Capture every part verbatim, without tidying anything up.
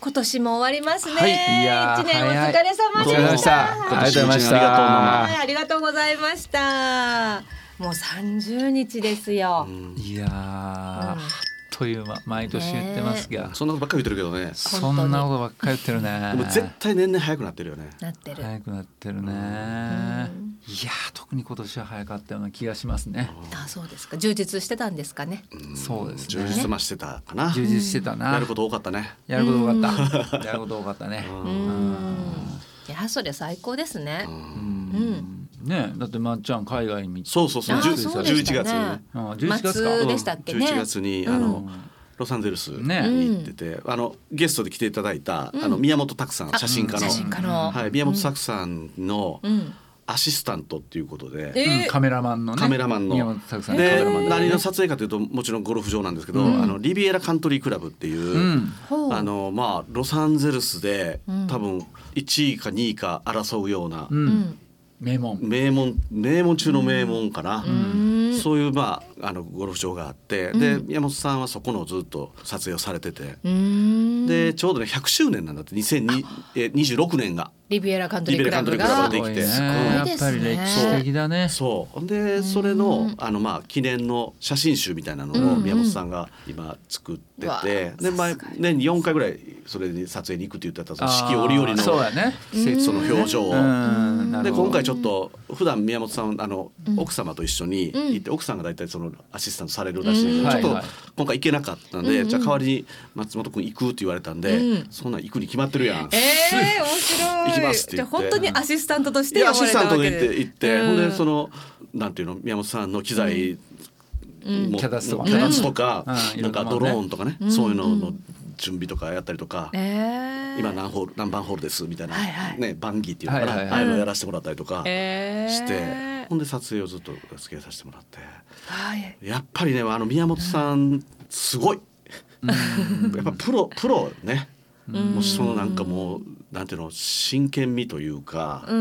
今年も終わりますね、 はいいや一年お疲れ様でした。 お疲れ様でした。ありがとうございました。 はい、ありがとうございました。もうさんじゅうにちですよ、うん、 いやー、うん、あっという間、毎年言ってますが、 ね、そんなことばっかり言ってるけどね。 そんなことばっかり言ってるね。 でも絶対年々早くなってるよね。 なってる早くなってるね、うん、いや特に今年は早かったような気がしますね。 あ、そうですか。充実してたんですかね。 うん、そうですね。 充実ましてたかな。 充実してたな。 やること多かったね。 やること多かった。やること多かったね。 うん、いやそれ最高ですね。うん、 うんね、だってまっちゃん海外にそうそうそう、そうじゅういちがつに、ね、 じゅういちがつかでしたっけね。 じゅういちがつにあの、うん、ロサンゼルスに行ってて、ね、あのゲストで来ていただいた、うん、あの宮本拓さん、写真家の、 うんはい、宮本拓さんのアシスタントっていうことで、 うん、カメラマンのね、 カメラマンの宮本拓さんで、何の撮影かというともちろんゴルフ場なんですけど、うん、あのリビエラカントリークラブっていう、うん、あのまあロサンゼルスで、うん、多分いちいかにいか争うような、うん名門名門名門中の名門かな、うん、そういう、まあ、あのゴルフ場があって、うん、で宮本さんはそこのずっと撮影をされてて、うん、でちょうどねひゃくしゅうねんなんだってにせんにじゅうろくねんがリビエラカントリークラブができて、 すごいね、やっぱり歴史的だね。 そうでそれの、あの、まあ、記念の写真集みたいなのを宮本さんが今作ってて、うん、で前年によんかいぐらいそれに撮影に行くって言ってたその四季折々のそうやね、 その表情を、で今回ちょっと普段宮本さんあの、うん、奥様と一緒に行って、奥さんが大体そのアシスタントされるらしいので、うん、ちょっと今回行けなかったんで、うん、じゃあ代わりに松本君行くって言われたんで、うん、そんなん行くに決まってるやん、 えー、面白い。 行きますって言って、 じゃあ本当にアシスタントとして呼ばれたわけで、 アシスタントで行って、うん、ほんでそのなんていうの宮本さんの機材、うんうん、キャダツとか、 キャダツとか、うん、なんかドローンとかね、うん、そういうのの準備とかやったりとか、うん、今何ホール何番ホールですみたいな、はいはい、ね、番儀っていうのかな、はいはいはい、あれをやらせてもらったりとかして、えー、ほんで撮影をずっとつけさせてもらって、はい、やっぱりねあの宮本さんすごい、うん、やっぱプロプロね、うん、もうそのなんかもうなんていうの真剣味というか、うん、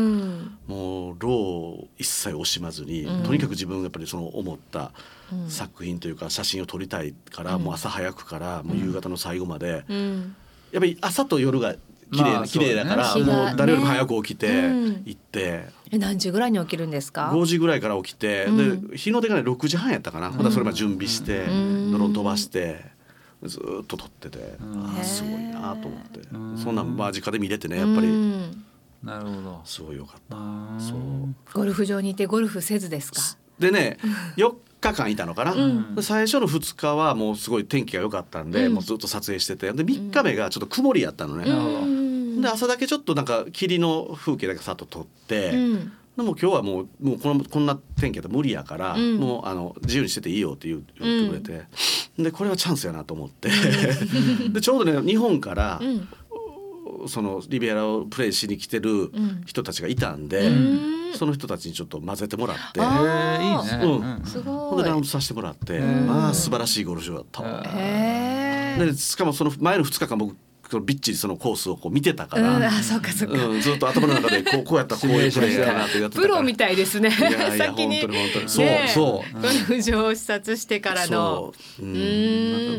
もう労を一切惜しまずに、うん、とにかく自分がやっぱりその思った作品というか写真を撮りたいから、うん、もう朝早くからもう夕方の最後まで、うん、やっぱり朝と夜が綺麗な、まあ、綺麗だから、ね、もう誰よりも早く起きて行って、うん、 え何時ぐらいに起きるんですか？ ごじぐらいから起きて、うん、で日の出がねろくじはんやったかな、うん、またそれまで準備して、うん、ドローン飛ばしてずっと撮ってて、うん、あすごいなと思って、うん、そんなん間近で見れてねやっぱり、うん、 なるほどすごいよかった。そうゴルフ場にいてゴルフせずですか？ でねよっかかんいたのかな、うん、最初のふつかはもうすごい天気が良かったんで、うん、もうずっと撮影しててでみっかめがちょっと曇りやったのね、うん、で朝だけちょっとなんか霧の風景だけさっと撮って、うん、でも今日はもう、もうこのこんな天気だと無理やから、うん、もうあの自由にしてていいよって言ってくれて、うん、でこれはチャンスやなと思ってでちょうどね日本から、うんそのリビエラをプレイしに来てる人たちがいたんで、うん、その人たちにちょっと混ぜてもらって、 へいいね、 うん、すごいほんでラウンドさせてもらって、まあ素晴らしいゴルフ場だった。へでしかもその前のふつかかん僕びっちりそのコースをこう見てたから、 うん、あそうかそうか、 うん、ずっと頭の中でこうこうやったらこういうプレーやなってやってたからプロみたいですね。 いやいや先に本当に本当にねそうそうゴルフ場を視察してからのそう、うん、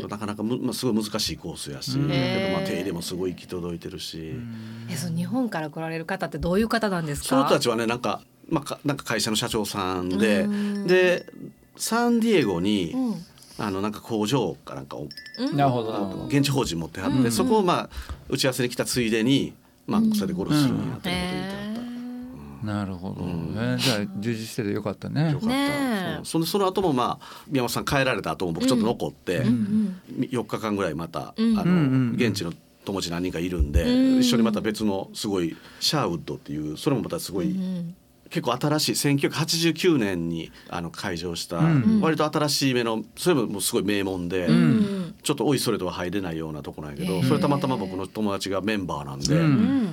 なかなかむ、まあ、すごい難しいコースやし、だけどまあ手入れもすごい行き届いてるし、 えその日本から来られる方ってどういう方なんですか？ その人たちはねなんか、まあ、かなんか会社の社長さんで、でサンディエゴに、うんあのなんか工場かなんかを、 うん、なるほど現地法人持ってはって、うん、そこをまあ打ち合わせに来たついでに、まあ、それでゴルフするようになったこと言ってはった、 うん、なるほど、うんえー、じゃあ充実しててよかったね。 よかった、ね、そ, その後もまあ宮本さん帰られた後も僕ちょっと残って、うん、よっかかんぐらいまた、うん、あの現地の友達何人かいるんで、うん、一緒にまた別のすごいシャーウッドっていうそれもまたすごい、うん結構新しいせんきゅうひゃくはちじゅうきゅうねんにあの開場した割と新しい目のそれももうすごい名門で、うん、ちょっとおいそれとは入れないようなとこなんやけどそれたまたま僕の友達がメンバーなんで、うん、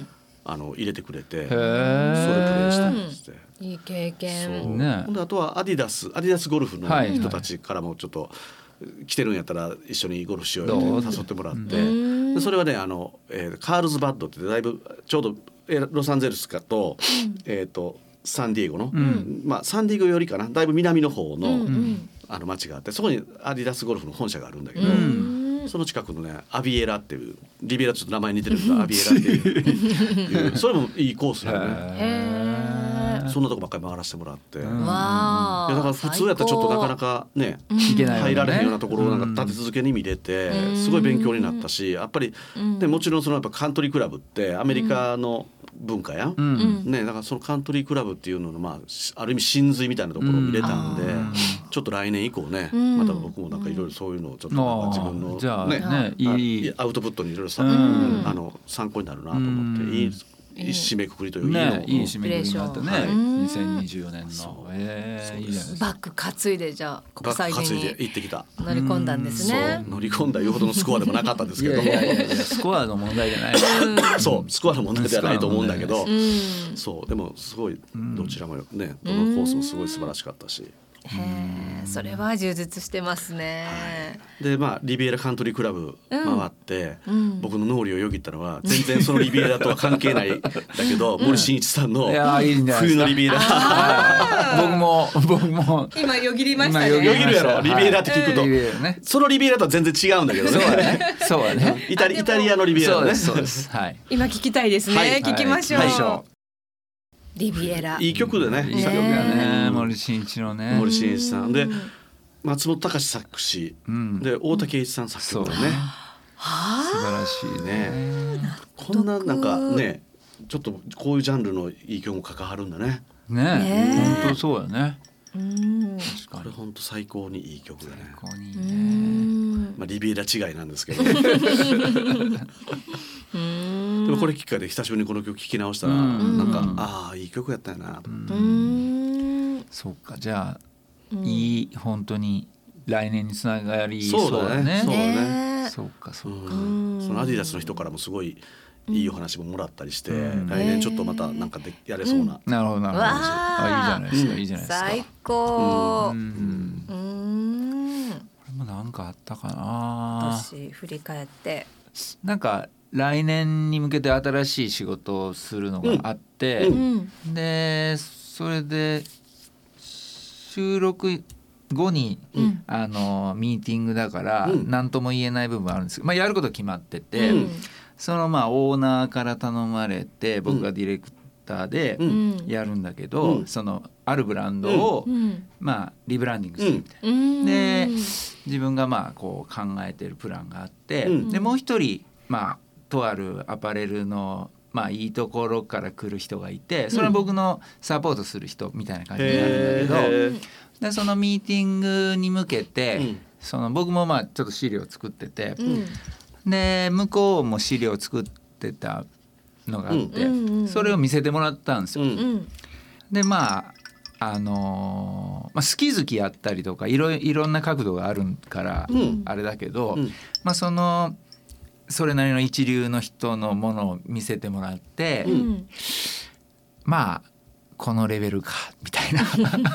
あの入れてくれてそれプレーしたんですって、 うん、いい経験そう、ね、あとはアディダスアディダスゴルフの人たちからもちょっと来てるんやったら一緒にゴルフしようよって誘ってもらって、でそれはねあの、えー、カールズバッドってだいぶちょうどロサンゼルスかと、うん、えっ、ー、とサンディエゴの、うんまあ、サンディエゴよりかなだいぶ南の方の、うん、あの町があってそこにアディダスゴルフの本社があるんだけど、うん、 その近くのねアビエラっていうリビエラちょっと名前似てるけどアビエラっていうそれもいいコースだよね。そんなとこばっかり回らせてもらって、うん、わいやだから普通やったらちょっとなかなかね、うん、入られへんようなところをなんか立て続けに見れて、うん、すごい勉強になったし、やっぱり、うん、でもちろんそのやっぱカントリークラブってアメリカの文化やん、うんね、だからそのカントリークラブっていうのの、まあ、ある意味真髄みたいなところを見れたんで、うん、ちょっと来年以降ね、うん、また僕もなんかいろいろそういうのをちょっと自分の、 じゃあね、ねいいアウトプットにいろいろさ、うん、あの参考になるなと思って、うん、いいいい締めくくりというね、いい締めくくりになったね、はい、にせんにじゅうよねんの、えー、いいじゃないですか。 バッグ担いでじゃあ国際線に行ってきた乗り込んだんですね。 乗り込んだよほどのスコアでもなかったんですけどいやいやいやスコアの問題じゃないそうスコアの問題じゃないと思うんだけど、うん、そうでもすごいどちらもねどのコースもすごい素晴らしかったし、 へーそれは充実してますね、 はい、でまあリビエラカントリークラブ回って、うん、僕の脳裏をよぎったのは全然そのリビエラとは関係ないだけど、うん、森進一さんの冬のリビエラ僕も僕も今よぎりましたね。 よぎるやろリビエラって聞くと、はいね、そのリビエラとは全然違うんだけどね。 そうねそうねイタリ、イタリアのリビエラね。 そうです、はい、 今聞きたいですね、はい、聞きましょう、はい、リビエラいい曲でね、 いい曲だね、森進一のね、 森進一さんで松本隆作詞、うん、で大竹栄一さん作曲だね、 素晴らしいね。 こんななんかねちょっとこういうジャンルのいい曲も関わるんだね。 ね本当そうだね。 うんこれ本当最高にいい曲だね。 最高にいいね。 まあリビエラ違いなんですけどでもこれきっかけで久しぶりにこの曲聴き直したらなんかああいい曲やったよなと思って。 うんそうかじゃあいい本当に来年につながりそうだね。 そうだね。 そうかそうか。 そのアディダスの人からもすごいいいお話ももらったりして、うん、来年ちょっとまたなんかでやれそうな、 うん、なるほどなるほど。あいいじゃないですか、うん、いいじゃないですか。 最高。うんうんうんこれもなんかあったかな。 私振り返ってなんか来年に向けて新しい仕事をするのがあって、うんうん、でそれで収録後に、うん、あのミーティングだから何とも言えない部分あるんですけど、まあ、やること決まってて、うん、そのまあオーナーから頼まれて僕がディレクターでやるんだけど、うん、そのあるブランドを、うん、まあリブランディングするみたいな、うん、で自分がまあこう考えてるプランがあって、うん、でもう一人まあとあるアパレルのまあいいところから来る人がいてそれは僕のサポートする人みたいな感じになるんだけど、でそのミーティングに向けて、うん、その僕もまあちょっと資料を作ってて、うん、で向こうも資料を作ってたのがあって、うん、それを見せてもらったんですよ、うん、でまああのーまあ、好き好きやったりとかいろいろんな角度があるからあれだけど、うんまあ、そのそれなりの一流の人のものを見せてもらって、うん、まあこのレベルかみたいな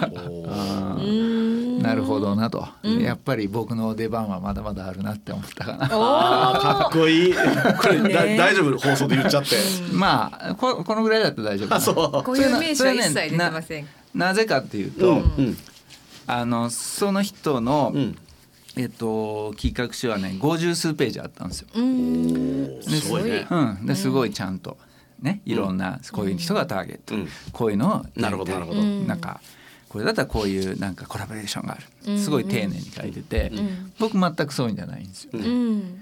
なるほどなと、うん、やっぱり僕の出番はまだまだあるなって思ったかな。 あかっこいいこれ、ね、大丈夫放送で言っちゃってまあ こ, このぐらいだったら大丈夫。 あそうこういう名詞は一切出てません。 な, なぜかっていうと、うん、あのその人の、うんえっと、企画書はねごじゅう数ページあったんですよ。 うんすごいね、 うん、ですごいちゃんとねいろんなこういう人がターゲット、うん、こういうのをなるほどなるほどなんかこれだったらこういうなんかコラボレーションがあるすごい丁寧に書いてて、うん、僕全くそういうんじゃないんですよ、うん、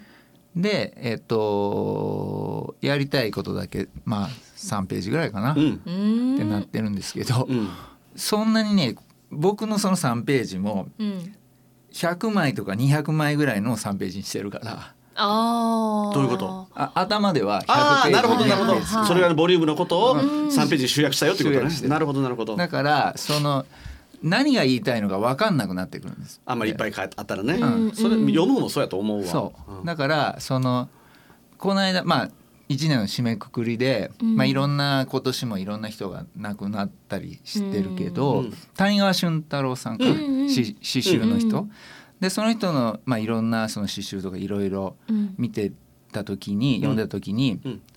でえっとやりたいことだけまあさんページぐらいかな、うん、ってなってるんですけど、うん、そんなにね僕のそのさんページもひゃくまいとかにひゃくまいぐらいのさんページにしてるからあどういうこと？ あ頭ではひゃくページ。あなるほどなるほど。それがボリュームのことをさんページに集約したよってことね。なるほどなるほど。 だからその何が言いたいのか分かんなくなってくるんです。 あんまりいっぱいあったらね、うん、それ読むのもそうやと思うわ。 そう、うん、だからそのこの間まあいちねんの締めくくりで、うんまあ、いろんな今年もいろんな人が亡くなったりしてるけど、うん、谷川俊太郎さんか、うん、詩集の人、うんでその人の、まあ、いろんなその詩集とかいろいろ見てた時に、うん、読んでた時に、うん、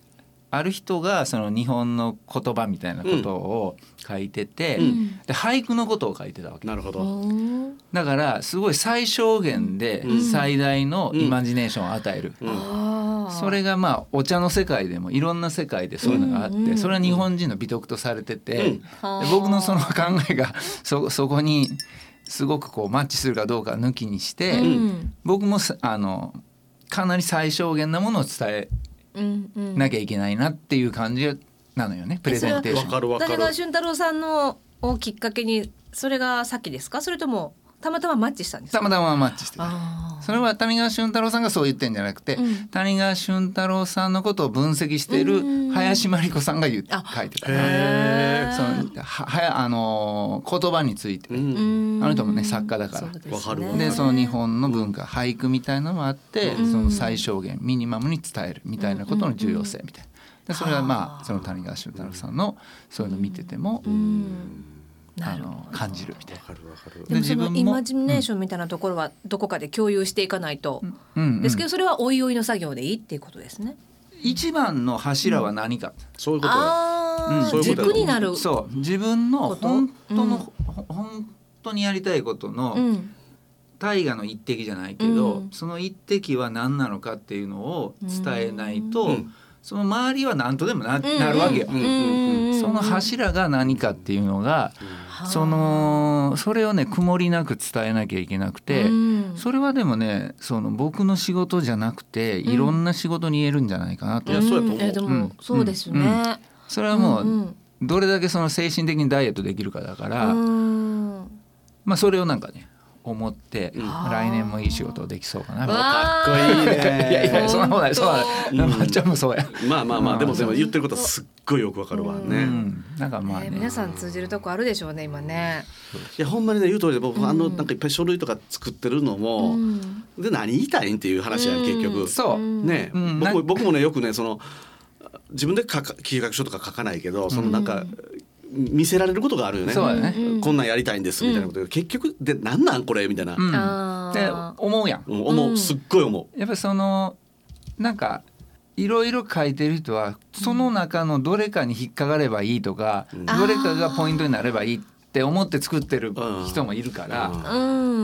ある人がその日本の言葉みたいなことを書いてて、うん、で俳句のことを書いてたわけ。 なるほど。 だからすごい最小限で最大のイマジネーションを与える、うんうん、それがまあお茶の世界でもいろんな世界でそういうのがあって、うん、それは日本人の美徳とされてて、うん、で僕のその考えが そ, そこにすごくこうマッチするかどうか抜きにして、うん、僕もあのかなり最小限なものを伝えなきゃいけないなっていう感じなのよね、プレゼンテーション。 わかるわかる。 谷川俊太郎さんのをきっかけにそれが先ですか、それともたまたまマッチしたんですか？ たまたまマッチしてる。それは谷川俊太郎さんがそう言ってんじゃなくて、うん、谷川俊太郎さんのことを分析している林真理子さんが言って書いてた。そのははあのー、言葉について、あの人もね作家だから、 わかるわ。 でその日本の文化俳句みたいなのもあって、その最小限ミニマムに伝えるみたいなことの重要性みたいな。でそれはまあその谷川俊太郎さんのそういうのを見てても、あの感じるみたいな。 でもそのイマジネーションみたいなところはどこかで共有していかないと、うんうん、ですけどそれはおいおいの作業でいいっていうことですね。 一番の柱は何か、うん、 そういうことだ、 うん、軸になる。 そう自分の本当の、うん、本当にやりたいことの、うん、大河の一滴じゃないけど、うん、その一滴は何なのかっていうのを伝えないと、うん、その周りは何とでも な,、うん、なるわけよ、うんうんうん、その柱が何かっていうのが、うん、そのそれをね曇りなく伝えなきゃいけなくて、うん、それはでもねその僕の仕事じゃなくていろんな仕事に言えるんじゃないかなと、 うん、いやそうやと思う、 えー、でもそうですよね、うんうん、 それはもうどれだけその精神的にダイエットできるかだから、うん、まあそれをなんかね思って、うん、来年もいい仕事できそうかな。 かっこいいね。 いやいやそんなことない、そうだ、まっちゃんもそうや。 まあまあまあでもでも言ってることはすっごいよくわかるわね。うん、 なんかまあ、ねえー、皆さん通じるとこあるでしょうね今ね。 いやほんまにね言う通りで僕、うん、あのなんかいっぱい書類とか作ってるのも、うん、で何言いたいんっていう話やん、うん、結局。 そうね、うん、僕僕もねよくねその自分で書か企画書とか書かないけどそのなんか。うん見せられることがあるよね。 そうだね。 こんなんやりたいんですみたいなこと、うん、結局でなんなんこれみたいな、 うん、で思うやん、 うん、思うすっごい思う。やっぱりそのなんかいろいろ書いてる人はその中のどれかに引っかかればいいとか、うん、どれかがポイントになればいいって思って作ってる人もいるから、うん、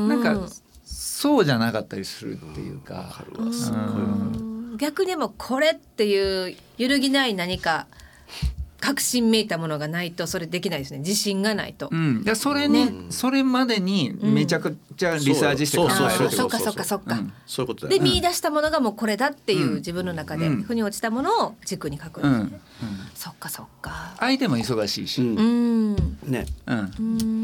なんかそうじゃなかったりするっていうか、うん、わかるわすごいわかる。逆にもこれっていう揺るぎない何か確信めいたものがないとそれできないですね。自信がないと、 うん、いやそれね、ねそれまでにめちゃくちゃリサーチして考える。 そっかそっかそっか、うん、そういうことだよ、ね、で見出したものがもうこれだっていう自分の中で腑に落ちたものを軸に書くんですね、うんうん、そっかそっか。 相手も忙しいし、 うんねうん、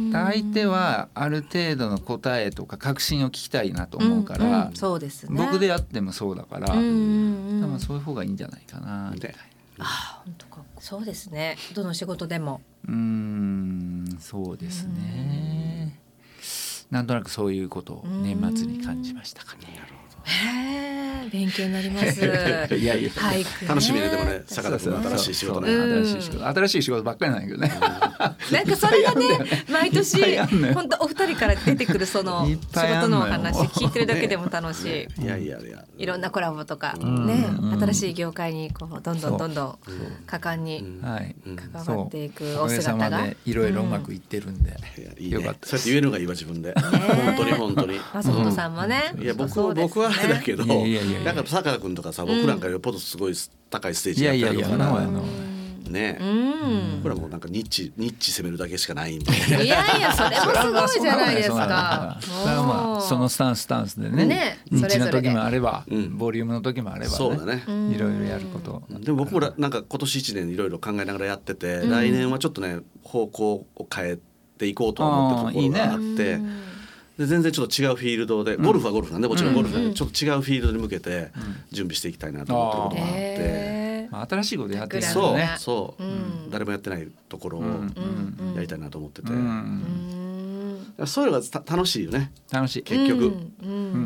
相手はある程度の答えとか確信を聞きたいなと思うから、うんうん、 そうですね、 僕でやってもそうだから、うんうんうん、そういう方がいいんじゃないかなみたいな。 あ本当かそうですね。どの仕事でもうーんそうですね。なんとなくそういうことを年末に感じましたかね。 へえ勉強になります。いやいや俳句、ね、 楽しみね。でもね坂田君の新しい仕事ね。 新しい仕事新しい仕事ばっかりなんだけどね。 なんかそれがね毎年本当お二人から出てくるその仕事のお話聞いてるだけでも楽しい。ね、 いやいやいやいろんなコラボとかね新しい業界にこうどんどんどんどん果敢に関わっていくお姿がいろいろうまくいってるんで、 うん、よかった。そうやって言えるのがいいわ自分で。本当に本当に。 松本さんもね。 いや僕は僕はあれだけど、なんか坂田君とかさ僕なんかよっぽどすごい高いステージやったりとかな。ね、うん、これはもうなんかニッチニッチ攻めるだけしかないんで。 いやいやそれもすごいじゃないですか。だからまあそのスタンススタンスでね、ねニッチの時もあれば、うん、ボリュームの時もあれば、ね、 そうだね。 いろいろやること。 でも僕もなんか今年一年いろいろ考えながらやってて、うん、来年はちょっとね方向を変えていこうと思ってるところがあって。いいね、で全然ちょっと違うフィールドでゴルフはゴルフなんでもちろんゴルフなんでちょっと違うフィールドに向けて準備していきたいなと思ってることがあって、えーまあ、新しいことやってるそうねそう、うん、誰もやってないところをやりたいなと思ってて、うんうん、そういうのが楽しいよね。 楽しい結局、うんうん、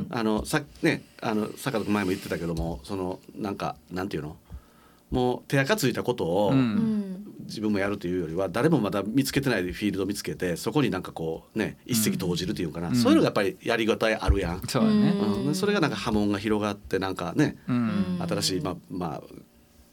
あのさねあの坂田君前も言ってたけどもそのなんかなんていうのもう手垢ついたことを自分もやるというよりは誰もまだ見つけてないフィールドを見つけてそこになんかこうね一石投じるというかな、うん、そういうのがやっぱりやりごたえあるやん。 そうだね、 うん、それがなんか波紋が広がってなんかね、うん、新しいまあまあ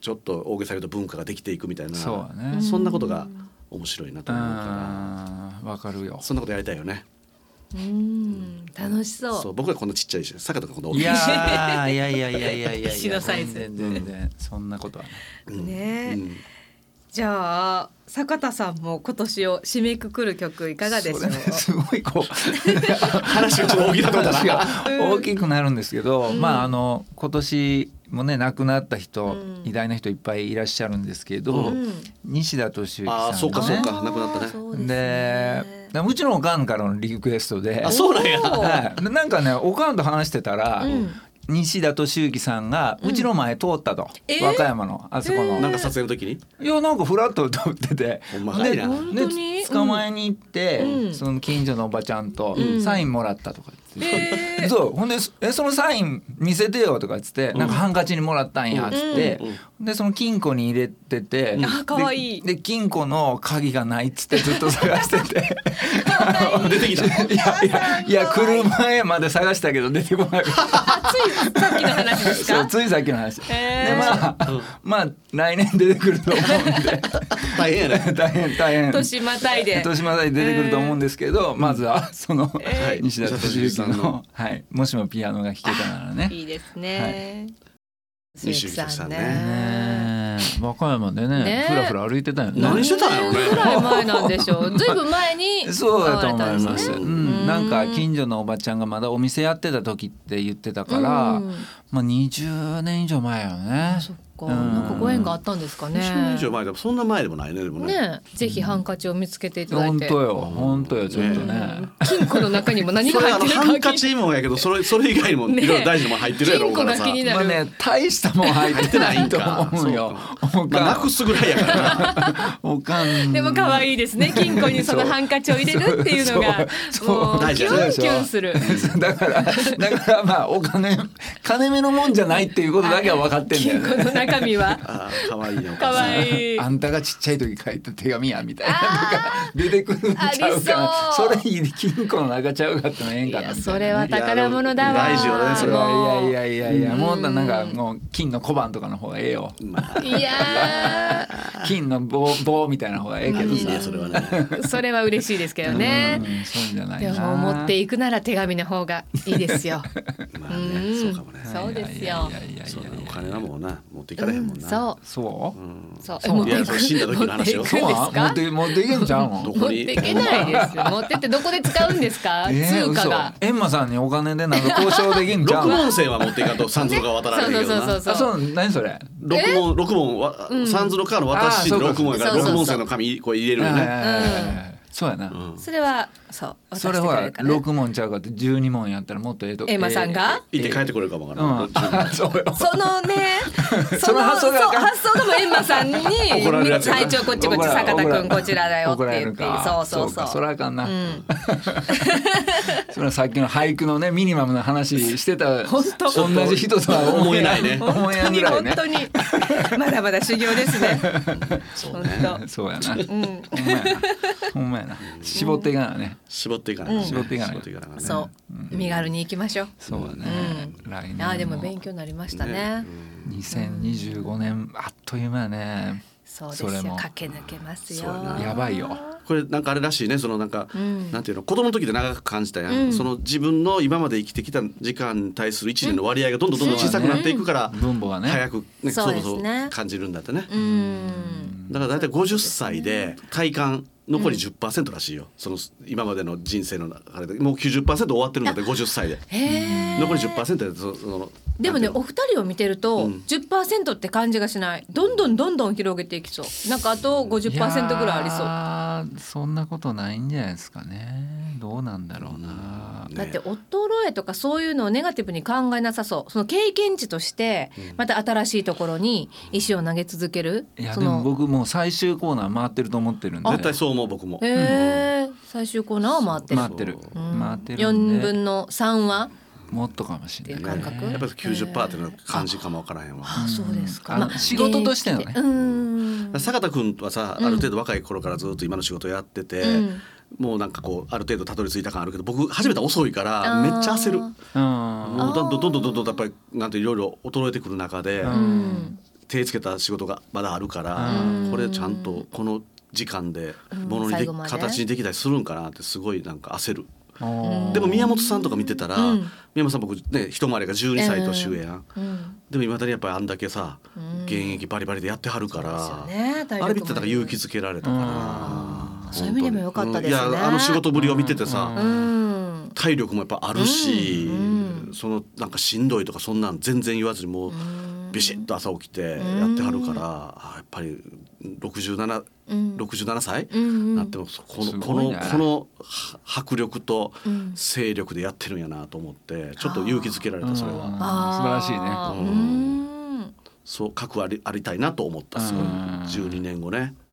ちょっと大げさに言うと文化ができていくみたいな、 そうね、 そんなことが面白いなと思うからわかるよ。 そんなことやりたいよね。 うん楽しそう。 そう僕はこんなちっちゃいし坂田がこんな大きいし。 いやいやいやいやいやいやいや石のサイズ全然全然そんなことはない。 ね、 うん、 じゃあ坂田さんも今年を締めくくる曲いかがでしょう。 すごいこう話がちょっと大きな話が大きくなるんですけど、うん、まああの今年もね亡くなった人、うん、偉大な人いっぱいいらっしゃるんですけど、うん、西田敏行さんがね、 あそうかそうか亡くなったね。 でうちのおかんからのリクエストで、 あそうなんや、 はい、なんかねおかんと話してたら、うん、西田敏行さんがうちの前通ったと、うん、和歌山のあそこの、 えー、なんか撮影の時にいやなんかフラッと通ってて、 ほんまかいな、 でで捕まえに行って、うん、その近所のおばちゃんとサインもらったとか言って、うん、そうほんでえそのサイン見せてよとか言って、うん、なんかハンカチにもらったんやっつって、うん、でその金庫に入れてて、 うん、あかわいいで金庫の鍵がないっつってずっと探してて出てきた。 いやいやいや来る前まで探したけど出てこない。 ついさっきの話ですか。 そうついさっきの話、えー、でまあ、うん、まあ来年出てくると思うんで大変やね大変大変年またいで年またいで出てくると思うんですけど、えー、まずはその、えー、西田敏行さんの、はい、もしもピアノが弾けたならね。 いいですね、はい、 西田さんね、 ね和歌山でねねふらふら歩いてたよね。 何してたんやろね。 ぐらい前なんでしょう。ずいぶん前にそうだと思います、うん、なんか近所のおばちゃんがまだお店やってた時って言ってたから、うん、まあにじゅうねん以上前よね。 そっか、うん、なんかご縁があったんですかね。 にじゅうねん以上前でもそんな前でもないね。でも ね, ねぜひハンカチを見つけていただいて。 本当よ本当よちょっとね、ね金庫の中にも何が入ってるか。 ハンカチもやけどそれそれ以外にもいろいろ大事なもん入ってるやろうからさ、 金庫が気になる、 まあね、大したもん入ってないと思うよ。 まあ、なくすぐらいやからなおかんでも可愛いですね。金庫にそのハンカチを入れるっていうのがもうキュンキュンする。 だからだからまあお金金目のもんじゃないっていうことだけは分かってんだよね。 金庫の中身はあ可愛いよ。 可愛い。 あんたがちっちゃい時書いた手紙やみたいなのが出てくるんちゃうか。それいい金庫の中ちゃうかってのええんかな。いやそれは宝物だわ。 大事よねそれは。 いやいやいやいやもうなんかもう金の小判とかの方がええよ。 いや金の棒棒みたいな方がええけどさ。 いいねそれはね。 それは嬉しいですけどね。 うんそうじゃないな。 でも持っていくなら手紙の方がいいですよ。 まあねそうかもね。 そうですよ。 いやいやいやそうお金はもうな持っていかれへんもんな。 そうそう。 うんそうそういや死んだ時の話よ。 そう持って持っていけんちゃうの。 持っていけないですよ。持ってってどこで使うんですか。通貨が。 エンマさんにお金でなんか交渉できんちゃうの。 六文銭は持っていかんと三鶴が渡られるけどな。 そうそうそうそう。 そう何それ。 六文六文は三鶴から渡し六文やから六文銭の紙こう入れるよね。 そうやな。 それはそうそれほら六問ちゃうかって十二問やったらもっとええとエマさんが行って帰ってこれるかもわからない。 そのねその発想が発想がもエマさんに最長こっちこっち坂田君こちらだよって言ってそうそうそうそれはあかんな。それはさっきの俳句のねミニマムな話してた同じ人とは思えないね。思えないぐらいね。 本当にまだまだ修行ですね。 そうね。そうやな。ほんまやな。ほんまやな。絞っていかなね。 絞っていかない。 絞っていかない。 そう身軽に行きましょう。 そうだね。来年あでも勉強になりましたね。 にせんにじゅうごねんあっという間やね。 そうですよ。駆け抜けますよ。 やばいよ。 これなんかあれらしいね。そのなんかなんていうの子供の時で長く感じたやん。その自分の今まで生きてきた時間に対するいちねんの割合がどんどんどんどん小さくなっていくから分母がね早くねそうそう感じるんだってね。だからだいたいごじゅっさいで体感残り じゅっパーセント らしいよ。その今までの人生の中でもう きゅうじゅっパーセント 終わってるんだってごじゅっさいで。残り じゅっパーセント でそのでもねお二人を見てると じゅっパーセント って感じがしない。どんどんどんどん広げていきそう。なんかあと ごじゅっパーセント ぐらいありそう。 あそんなことないんじゃないですかね。どうなんだろうな、 だって衰えとかそういうのをネガティブに考えなさそう。その経験値としてまた新しいところに石を投げ続ける。 いやでも僕もう最終コーナー回ってると思ってるんで。 絶対そう思う僕も。 へー最終コーナーは回ってる。 回ってる、うん、回ってるんでよんぶんのさんはもっとかもしれない、ね、 感覚やっぱり きゅうじゅっパーセント っていう感じかもわからへんわ。 ああそうですか、 まあ、仕事としてのね。 うん坂田君はさある程度若い頃からずっと今の仕事やってて、うん、もうなんかこうある程度たどり着いた感あるけど僕始めたら遅いからめっちゃ焦る。もうどんどんどんどんどんどんやっぱりなんていろいろ衰えてくる中で、うん、 手つけた仕事がまだあるから、これちゃんとこの時間でものにで、うん、形にできたりするんかなってすごいなんか焦る。でも宮本さんとか見てたら、うん、宮本さん僕ね一回りがじゅうにさい年上やん、うん、でもいまだにやっぱりあんだけさ、うん、現役バリバリでやってはるから、ね、あれ見てたら勇気づけられたから、 そういう意味でも良かったですね、 うん、いやあの仕事ぶりを見ててさ、うん、体力もやっぱあるし、うんうん、そのなんかしんどいとかそんなん全然言わずにもうビシッと朝起きてやってはるから、やっぱりろくじゅうなな、ろくじゅうななさい、うん、なってもこのこのこの迫力と精力でやってるんやなと思ってちょっと勇気づけられた。それは素晴らしいね、 うん、そう核あり、ありたいなと思った。すごいじゅうにねんごね。